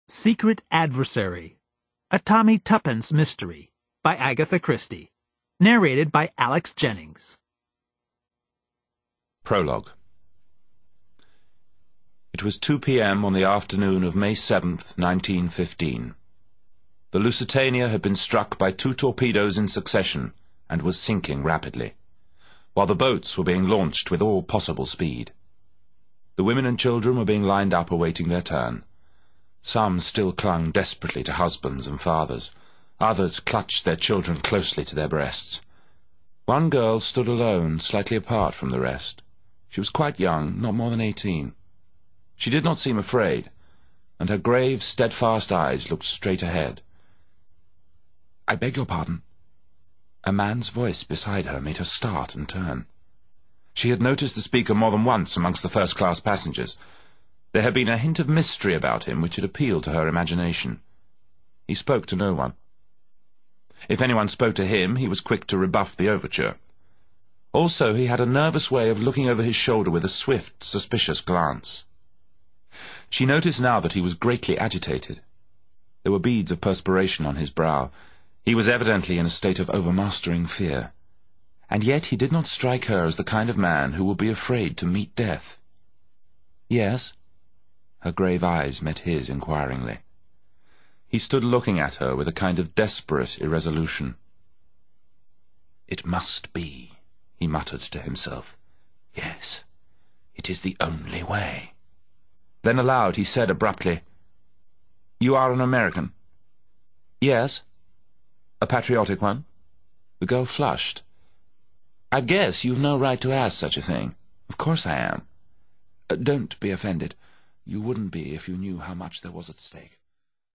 Secret Adversary, A Tommy Tuppence Mystery, by Agatha Christie. Narrated by Alex Jennings. Prologue. It was 2 p.m. on the afternoon of May 7th, 1915. The Lusitania had been struck by 2 torpedoes in succession and was sinking rapidly, while the boats were being launched with all possible speed. The women and children were being lined up awaiting their turn. Some still clung desperately to husbands and fathers. Others clutched their children closely to their breasts. One girl stood alone, slightly apart from the rest. She was quite young, not more than 18. She did not seem afraid, and her grave, steadfast eyes looked straight ahead. "I beg your pardon." A man's voice beside her made her start and turn. She had noticed the speaker more than once amongst the first-class passengers. There had been a hint of mystery about him which had appealed to her imagination. He spoke to no one. If anyone spoke to him, he was quick to rebuff the overture. Also, he had a nervous way of looking over his shoulder with a swift, suspicious glance. She noticed now that he was greatly agitated. There were beads of perspiration on his brow. He was evidently in a state of overmastering fear. And yet he did not strike her as the kind of man who would be afraid to meet death. "Yes?" Her grave eyes met his inquiringly. He stood looking at her with a kind of desperate irresolution. "It must be," he muttered to himself. "Yes, it is the only way." Then aloud he said abruptly, "You are an American?" "Yes." "A patriotic one?" The girl flushed. "I guess you've no right to ask such a thing." "Of course I am." "Don't be offended. You wouldn't be if you knew how much there was at stake."